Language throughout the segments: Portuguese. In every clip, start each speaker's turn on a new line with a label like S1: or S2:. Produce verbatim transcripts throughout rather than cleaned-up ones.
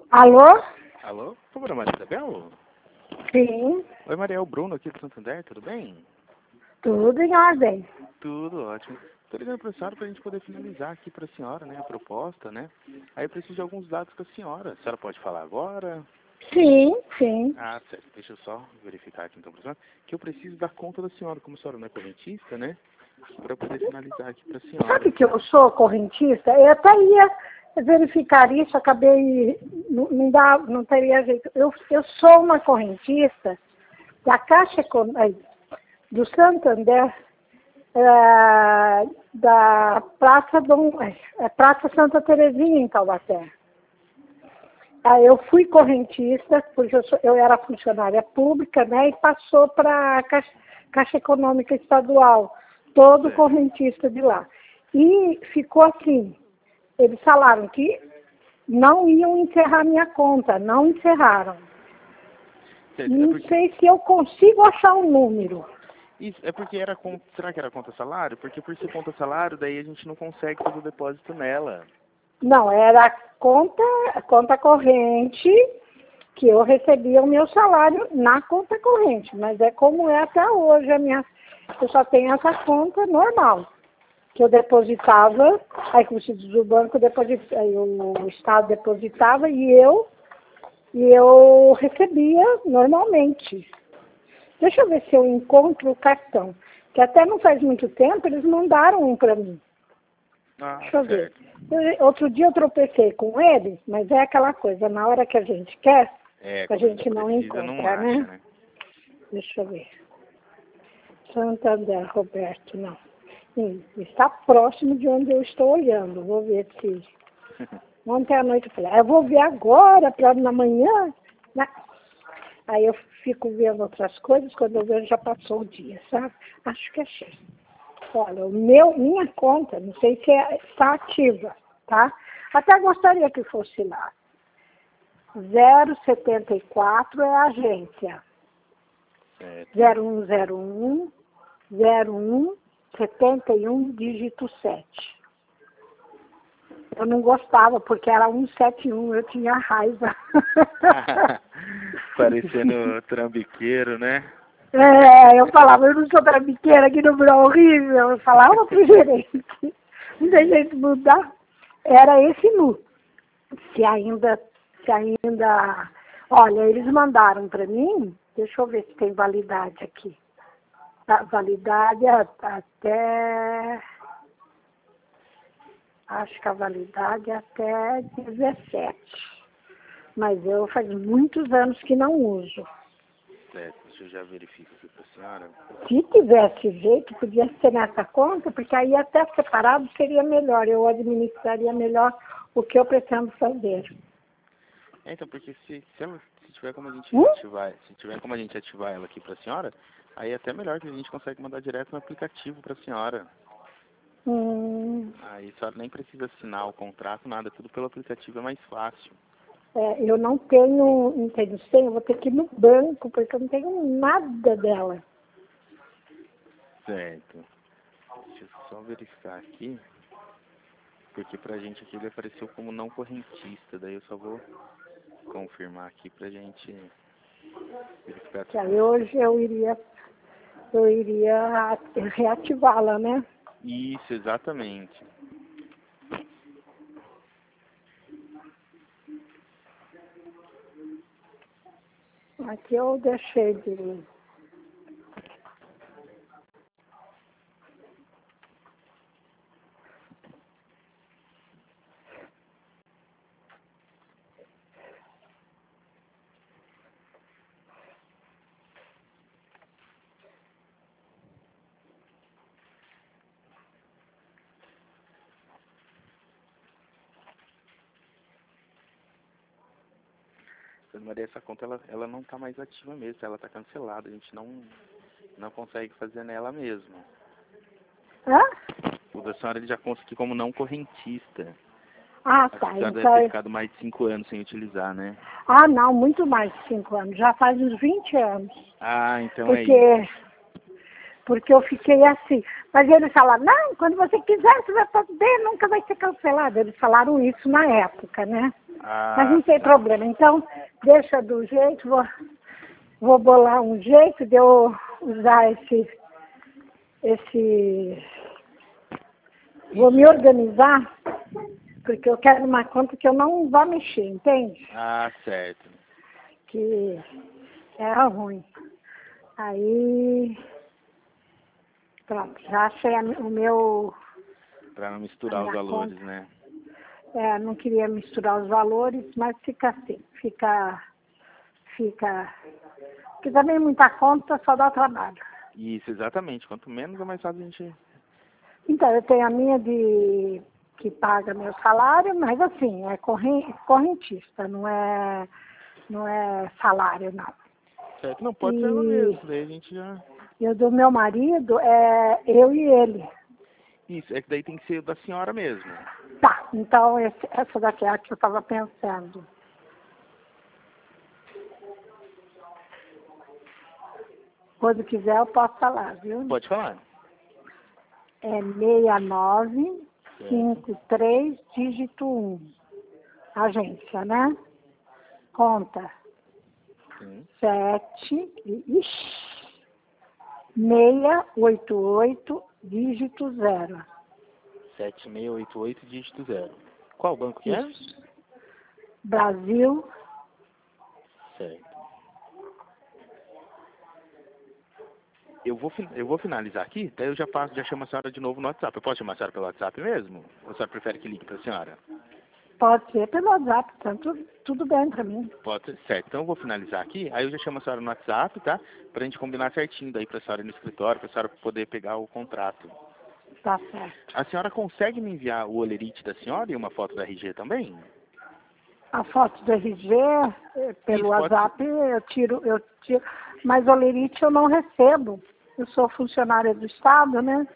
S1: Alô?
S2: Alô? Por favor, Maria Isabel?
S1: Sim,
S2: Oi, Maria, é o Bruno aqui do Santander, tudo bem?
S1: tudo em ordem.
S2: Tudo ótimo. Estou ligando para a senhora para a gente poder finalizar aqui para a senhora, né, a proposta, né? Aí eu preciso de alguns dados com a senhora. A senhora pode falar agora?
S1: Sim, sim.
S2: Ah, certo. Deixa eu só verificar aqui então para a senhora. Que eu preciso da conta da senhora, como a senhora não é correntista, né? Para poder finalizar aqui para a senhora.
S1: Sabe que eu sou correntista? Eu até ia verificar isso, acabei, não, não, dá, não teria jeito. Eu, eu sou uma correntista da Caixa Econômica, do Santander, é, da Praça, Dom, é, Praça Santa Terezinha, em Taubaté. Aí eu fui correntista, porque eu, sou, eu era funcionária pública, né, e passou para a Caixa, Caixa Econômica Estadual, todo correntista de lá. E ficou assim, eles falaram que não iam encerrar minha conta, não encerraram.
S2: Certo. É
S1: Não
S2: porque...
S1: sei se eu consigo achar um número.
S2: Isso, é porque era conta... Será que era conta salário? Porque por ser conta salário, daí a gente não consegue fazer o depósito nela.
S1: Não, era conta, conta corrente, que eu recebia o meu salário na conta corrente, mas é como é até hoje a minha, eu só tenho essa conta normal, que eu depositava, aí como se diz o banco, depositava, aí o Estado depositava e eu, e eu recebia normalmente. Deixa eu ver se eu encontro o cartão, que até não faz muito tempo eles mandaram um para mim.
S2: Ah,
S1: Deixa eu ver.
S2: certo.
S1: Eu- outro dia eu tropecei com ele, mas é aquela coisa, na hora que a gente quer,
S2: É,
S1: a
S2: quando
S1: gente não
S2: precisa, não
S1: encontra,
S2: acha,
S1: né?
S2: né?
S1: Deixa eu ver. Santander, Roberto, não. Sim, está próximo de onde eu estou olhando. Vou ver se... Ontem à noite eu falei, ah, eu vou ver agora, para na manhã. Na... Aí eu fico vendo outras coisas, quando eu vejo já passou o dia, sabe? Acho que achei. Olha, o meu, minha conta, não sei se é, está ativa, tá? Até gostaria que fosse lá. zero setenta e quatro é a agência.
S2: Certo.
S1: zero um zero um, zero um, setenta e um, dígito sete. Eu não gostava, porque era cento e setenta e um, eu tinha raiva.
S2: Parecendo trambiqueiro, né?
S1: É, eu falava, eu não sou trambiqueira, aqui no Brau horrível. Eu falava pro gerente, não tem jeito de mudar. Era esse nu. Se ainda, se ainda... Olha, eles mandaram para mim, deixa eu ver se tem validade aqui. A validade é até... Acho que a validade é até dezessete. Mas eu faz muitos anos que não uso.
S2: Certo, deixa eu já verifico aqui para a senhora.
S1: Se tivesse jeito, podia ser nessa conta, porque aí até separado seria melhor. Eu administraria melhor o que eu pretendo fazer.
S2: É, então, porque se, se, ela, se tiver como a gente
S1: Hum?
S2: ativar, se tiver como a gente ativar ela aqui para a senhora, aí é até melhor que a gente consegue mandar direto no aplicativo para a senhora.
S1: Hum,
S2: Aí a senhora nem precisa assinar o contrato, nada, tudo pelo aplicativo é mais fácil.
S1: é, eu não tenho, não tenho senha, eu vou ter que ir no banco, porque eu não tenho nada dela.
S2: Certo. Deixa eu só verificar aqui, porque pra gente aqui ele apareceu como não correntista, daí eu só vou confirmar aqui pra gente verificar
S1: Que
S2: essa
S1: aí
S2: conta.
S1: hoje eu iria, eu iria reativá-la, né?
S2: Isso, exatamente.
S1: Aqui eu deixei de...
S2: Dona Maria, essa conta ela, ela não tá mais ativa mesmo, ela tá cancelada, a gente não, não consegue fazer nela mesmo.
S1: Hã?
S2: O da senhora ele já consta aqui como não correntista.
S1: Ah,
S2: A
S1: tá.
S2: senhora deve ter
S1: Então,
S2: ficado mais de cinco anos sem utilizar, né?
S1: ah, não, muito mais de cinco anos. Já faz uns vinte anos.
S2: Ah, então é isso.
S1: Porque, porque eu fiquei assim. Mas eles falaram, não, quando você quiser, você vai poder, nunca vai ser cancelado. Eles falaram isso na época, né?
S2: Ah,
S1: Mas não tem
S2: tá.
S1: problema. Então, deixa do jeito, vou, vou bolar um jeito de eu usar esse, esse... Vou me organizar, porque eu quero uma conta que eu não vá mexer, entende?
S2: Ah, certo.
S1: Que era ruim. Aí, pronto, já achei a- o meu...
S2: Pra não
S1: a
S2: misturar os
S1: minha
S2: valores,
S1: conta.
S2: né?
S1: É, não queria misturar os valores, mas fica assim, fica, fica, porque também muita conta só dá trabalho.
S2: Isso, exatamente. Quanto menos é mais fácil a gente...
S1: Então, eu tenho a minha de que paga meu salário, mas assim, é corren- correntista, não é, não é salário, não.
S2: Certo, não pode ser ela
S1: E
S2: mesmo. Daí a gente já...
S1: eu do meu marido, é eu e ele.
S2: Isso, é que daí tem que ser da senhora mesmo.
S1: Tá, então esse, essa daqui é a que eu estava pensando. Quando quiser eu posso falar, viu?
S2: Pode falar.
S1: É seis nove
S2: Certo.
S1: cinco três, dígito um. Agência, né? Conta.
S2: Sim.
S1: sete, ixi, seis oito oito, dígito zero.
S2: sete seis oito oito, dígito zero. Qual banco que é?
S1: Isso. Brasil.
S2: Certo. Eu vou, fin- eu vou finalizar aqui, daí eu já passo, já chamo a senhora de novo no WhatsApp. Eu posso chamar a senhora pelo WhatsApp mesmo? Ou a senhora prefere que ligue para a senhora?
S1: Pode ser pelo WhatsApp, tanto, tudo bem para mim.
S2: Pode ser. Certo. Então eu vou finalizar aqui, aí eu já chamo a senhora no WhatsApp, tá? Pra gente combinar certinho daí pra senhora ir no escritório, pra senhora poder pegar o contrato.
S1: Tá certo.
S2: A senhora consegue me enviar o olerite da senhora e uma foto da R G também?
S1: A foto do R G, eh, pelo
S2: Isso, pode
S1: WhatsApp, eu tiro, eu tiro. Mas o olerite eu não recebo. Eu sou funcionária do Estado, né?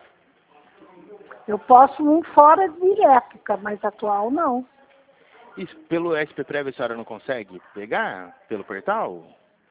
S1: Eu posso um fora de época, mas atual não.
S2: Isso, pelo S P Prévio a senhora não consegue pegar? Pelo portal?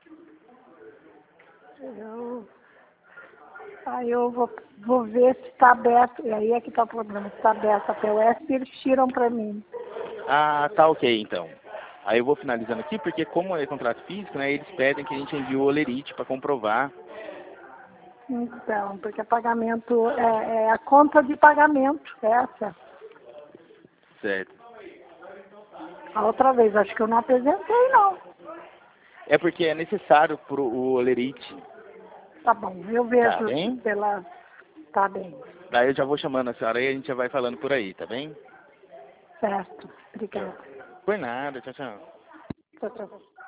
S1: Eu, aí eu vou, vou ver se está aberto. E aí é que está o problema. Se está aberto até o S, eles tiram para mim.
S2: Ah, tá ok então. Aí eu vou finalizando aqui, porque como é contrato físico, né, eles pedem que a gente envie o olerite para comprovar.
S1: Então, porque pagamento é, é a conta de pagamento, essa.
S2: Certo.
S1: A outra vez, acho que eu não apresentei, não.
S2: É porque é necessário pro o olerite.
S1: Tá bom, eu
S2: Tá
S1: vejo
S2: bem?
S1: pela... Tá bem,
S2: Daí eu já vou chamando a senhora e a gente já vai falando por aí, tá bem?
S1: certo. Obrigada.
S2: Por nada, tchau, tchau.
S1: Tchau, tchau.